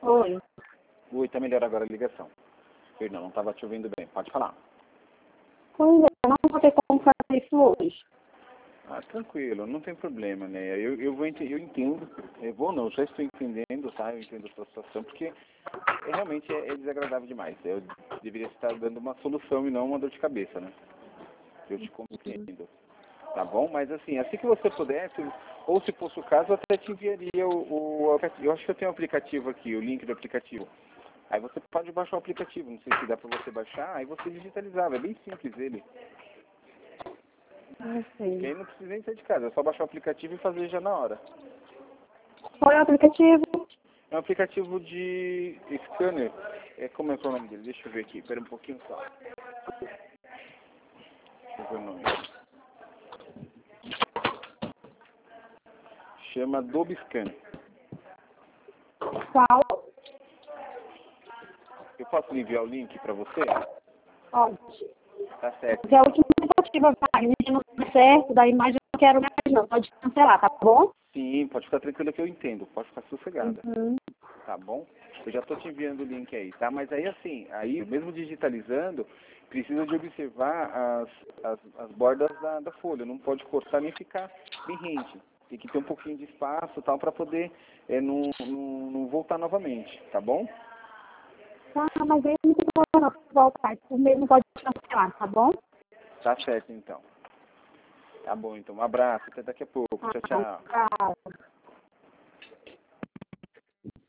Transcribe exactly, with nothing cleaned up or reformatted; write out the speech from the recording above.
Oi. Oi, tá melhor agora a ligação. Perdão, não estava te ouvindo bem. Pode falar. Pois é, eu não vou ter como fazer isso hoje. Ah, tranquilo, não tem problema, né? Eu, eu, vou, ent- eu entendo, eu vou não, já estou entendendo, tá? Eu entendo a sua situação, porque é, realmente é, é desagradável demais. Eu deveria estar dando uma solução e não uma dor de cabeça, né? Eu te compreendo, tá bom? Mas assim, assim que você pudesse, ou se fosse o caso, eu até te enviaria o, o aplicativo. Eu acho que eu tenho um aplicativo aqui, o link do aplicativo. Aí você pode baixar o aplicativo, não sei se dá pra você baixar, aí você digitalizava, é bem simples ele. Não Porque sei. aí não precisa nem sair de casa, é só baixar o aplicativo e fazer já na hora. Qual é o aplicativo? É um aplicativo de scanner. É, como é que é o nome dele? Deixa eu ver aqui, espera um pouquinho só. Deixa eu ver o nome. Chama Adobe Scan. Qual? Eu posso lhe enviar o link pra você? Pode. Tá certo, Mas é a então. última tentativa, vai. Não deu certo, daí mais eu não quero mais não. Pode cancelar, tá bom? Sim, pode ficar tranquila que eu entendo. Pode ficar sossegada. Uhum. Tá bom? Eu já tô te enviando o link aí, tá? Mas aí assim, aí mesmo digitalizando, precisa de observar as, as, as bordas da, da folha. Não pode cortar nem ficar bem rente. Tem que ter um pouquinho de espaço tal para poder é, não, não, não voltar novamente, tá bom? Tá, mas aí não tem problema não voltar. O mesmo pode cancelar, tá bom? Tá certo então. Tá bom então. Um abraço, até daqui a pouco. Tchau, tchau. Ah, tchau.